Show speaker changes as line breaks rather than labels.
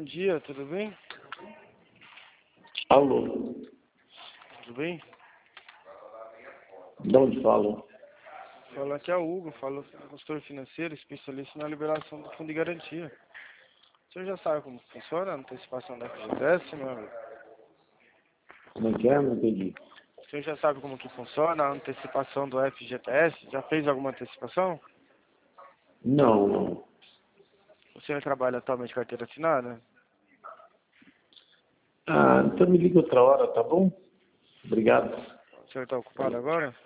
dia, tudo bem?
Alô,
Tudo bem?
de onde falam?
Fala aqui é o Hugo, falo consultor financeiro, especialista na liberação do fundo de garantia. O senhor já sabe como funciona a antecipação da FGTS, meu amigo?
Como é que é? Não entendi.
O senhor já sabe como que funciona a antecipação do FGTS? Já fez alguma antecipação?
Não.
O senhor trabalha atualmente com carteira assinada?
Ah, então me liga outra hora, tá bom? Obrigado.
O senhor está ocupado agora?